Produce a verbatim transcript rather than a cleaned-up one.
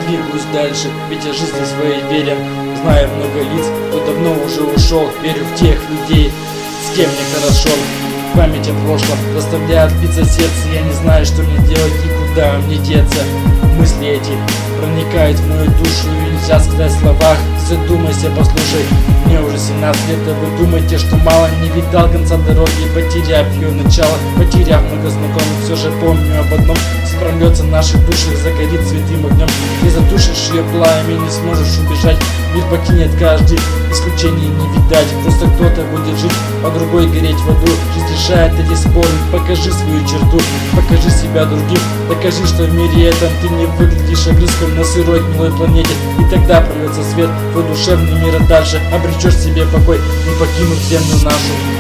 двигаюсь дальше, ведь я жизни своей верен. Знаю много лиц, кто давно уже ушел. Верю в тех людей, с кем мне хорошо. Память о прошлом заставляет биться сердце. Я не знаю, что мне делать и куда мне деться. Мысли эти проникают в мою душу, и нельзя сказать в словах. Задумайся, послушай, мне уже семнадцать лет, а вы думаете, что мало. Не видал конца дороги, потеряв ее начало. Потеряв много знакомых, все же помню об одном: прольется наших душах, загорит святым огнем. Не затушишь ее пламя, не сможешь убежать. Мир покинет каждый, исключений не видать. Просто кто-то будет жить, а другой гореть в аду. Жизнь решает эти споры, покажи свою черту, покажи себя другим, докажи, что в мире этом ты не выглядишь огрызком на сырой гнилой планете. И тогда прольется свет, твой душевный мир, а дальше обречешь себе покой, не покинув землю нашу.